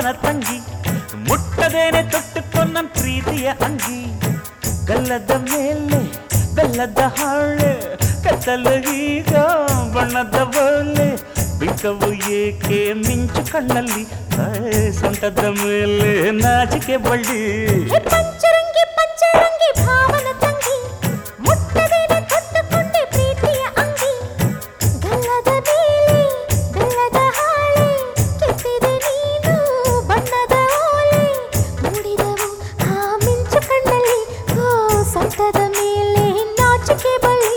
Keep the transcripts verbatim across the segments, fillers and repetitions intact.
ಭಾವನ ತಂಗಿ ಮುಟ್ಟದೇನೆ ತೊಟ್ಟುಕೊ ನನ್ ಪ್ರೀತಿಯ ಅಂಗಿ ಗಲ್ಲದ ಮೇಲೆ ಬೆಲ್ಲದ ಹಾಳೆ ಕತ್ತಲು ಈಗ ಬಣ್ಣದ ಬೋಲೆ ಬಿಂಕವು ಏಕೆ ಮಿಂಚು ಕಣ್ಣಲ್ಲಿ ಸೊಂಟದ ಮೇಲೆ ನಾಚಿಕೆ ಬಳ್ಳಿ ಪಂಚರಂಗಿ ಪಂಚರಂಗಿ ಭಾವನ ತಂಗಿ ಮುಟ್ಟದೇನೆ ತೊಟ್ಟುಕೊಂಡೆ ಪ್ರೀತಿಯ ಅಂಗಿ ಗಲ್ಲದ ಮೇಲೆ ಬೆಲ್ಲದ ಹಾಳೆ ಕೆತ್ತಿದೆ ನೀನು ಬಣ್ಣದ ಓಲೆ ಮೂಡಿದವು ಆ ಮಿಂಚು ಕಣ್ಣಲ್ಲಿ ಓ ಸೊಂಟದ ಮೇಲೆ ನಾಚಿಕೆ ಬಳ್ಳಿ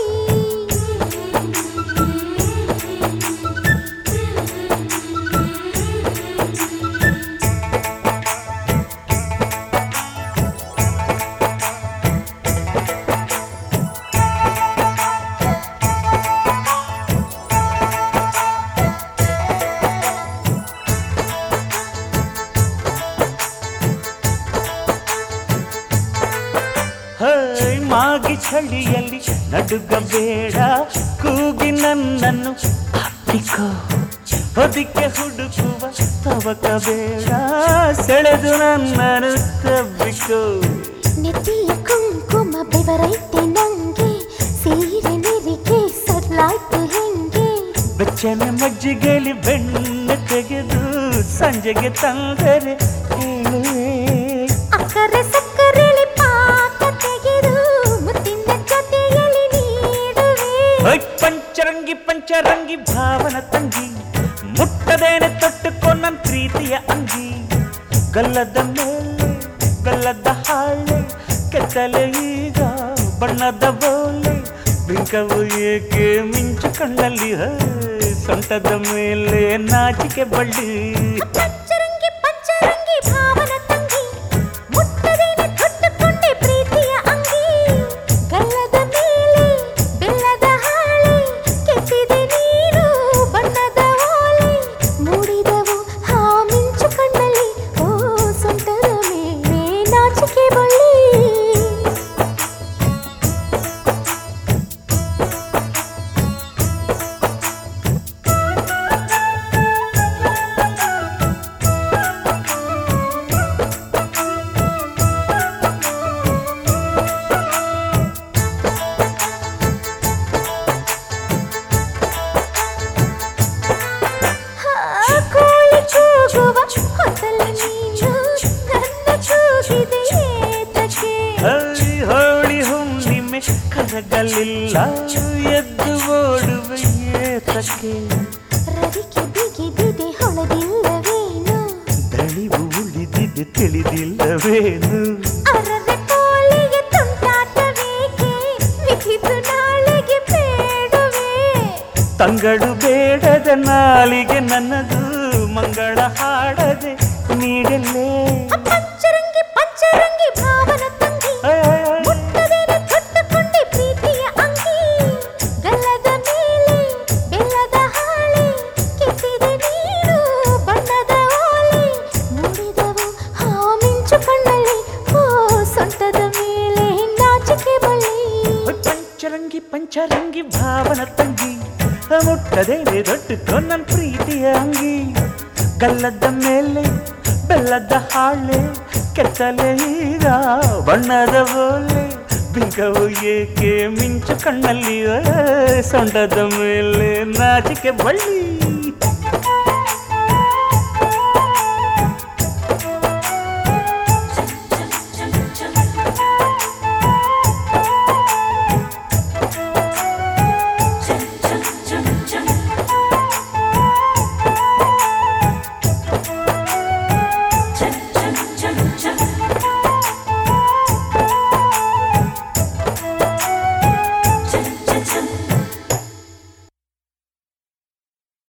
ಮಾಗಿ ಚಳಿಯಲ್ಲಿ ನಡುಗಬೇಡ ಕೂಗಿ ನನ್ನನ್ನು ಹತ್ತಿಕೋ ಹೊದಿಕೆ ಹುಡುಕುವ ತವಕ ಬೇಡ ಸೆಳೆದು ನನ್ನನ್ನು ತಬ್ಬಿಕೋ ನೆತ್ತಿಯ ಕುಂಕುಮ ಬೆವರೈತೆ ನಂಗೆ ಸೀರೆ ನಿರಿಗೆ ಸರ್ಲಾಯ್ತು ಹೆಂಗೆ ಬೆಚ್ಚನೆ ಮಜ್ಜಿಗೆಲಿ ಬೆಣ್ಣೆ ತೆಗೆದು ಸಂಜೆಗೆ ತಂದರೆ ಹೇಳುವೆ ಅಕ್ಕರೆ ಸಕ್ಕರೆಲಿ ಪಾಕ ತೆಗೆದು ಮುತ್ತಿನ ಜೊತೆಯಲ್ಲಿ ನೀಡುವೆ ಪಂಚರಂಗಿ ಪಂಚರಂಗಿ ಭಾವನ ತಂಗಿ ಮುಟ್ಟದೇನೆ ತೊಟ್ಟುಕೊ ನನ್ ಪ್ರೀತಿಯ ಅಂಗಿ ಗಲ್ಲದ ಮೇಲೆ ಬೆಲ್ಲದ ಹಾಳೆ ಕೆತ್ತಲೆ ಈಗ ಬಣ್ಣದ ಬೋಲೆ ಬಿಂಕವು ಏಕೆ ಮಿಂಚು ಕಣ್ಣಲ್ಲಿ ಸೊಂಟದ ಮೇಲೆ ನಾಚಿಕೆ ಬಳ್ಳಿ ಪಂಚರಂಗಿ ಪಂಚರಂಗಿ ಭಾವನ ತಂಗಿ ಮುಟ್ಟದೇನೆ ತೊಟ್ಟುಕೊಂಡೆ ಪ್ರೀತಿಯ ಅಂಗಿ ಗಲ್ಲದ ಮೇಲೆ ಬೆಲ್ಲದ ಹಾಳೆ ಕೆತ್ತಿದೆ ನೀನು ಬಣ್ಣದ ಓಲೆ ಮೂಡಿದವು ಆ ಮಿಂಚು ಕಣ್ಣಲ್ಲಿ ಓ ಸೊಂಟದ ಮೇಲೆ ನಾಚಿಕೆ ಬಳ್ಳಿ ಹೋಳಿ ಹುಣ್ಣಿಮೆ ಕರಗಲಿಲ್ಲ ಎದ್ದು ಓಡುವೆ ಏತಕ್ಕೆ ರವಿಕೆ ಬಿಗಿದಿದೆ ಹೊಳದಿಲ್ಲವೇನು ದಣಿವು ಉಳಿದಿದೆ ತಿಳಿದಿಲ್ಲವೇನು ಅರವೆ ಕೋಳಿಗೆ ತುಂಟಾಟವೇಕೆ ವಿಧಿದು ನಾಳೆಗೆ ಬೇಡವೇ ತಂಗಳು ಬೇಡದ ನಾಲಿಗೆ ನನ್ನದು ಮಂಗಳ ಹಾಡದೆ ನೀಡಲೇ ಪಂಚರಂಗಿ ಪಂಚರಂಗಿ ಭಾವನ ತಂಗಿ ಮುಟ್ಟದೇನೆ ತೊಟ್ಟುಕೊಂಡೆ ಪ್ರೀತಿಯ ಅಂಗಿ ಗಲ್ಲದ ಮೇಲೆ ಬೆಲ್ಲದ ಹಾಳೆ ಕೆತ್ತಿದೆ ನೀನು ಬಣ್ಣದ ಓಲೆ ಮೂಡಿದವು ಆ ಮಿಂಚು ಕಣ್ಣಲ್ಲಿ ಓ ಸೊಂಟದ ಮೇಲೆ ನಾಚಿಕೆ ಬಳ್ಳಿ ಪಂಚರಂಗಿ ಪಂಚರಂಗಿ ಭಾವನ ತಂಗಿ ಮುಟ್ಟದೇನೆ ತೊಟ್ಟುಕೊ ನನ್ ಪ್ರೀತಿಯ ಅಂಗಿ ಗಲ್ಲದ ಮೇಲೆ ಬೆಲ್ಲದ ಹಾಳೆ ಕೆತ್ತಲೆ ಈಗ ಬಣ್ಣದ ಬೋಲೆ ಬಿಂಕವು ಏಕೆ ಮಿಂಚು ಕಣ್ಣಲ್ಲಿ ಸೊಂಟದ ಮೇಲೆ ನಾಚಿಕೆ ಬಳ್ಳಿ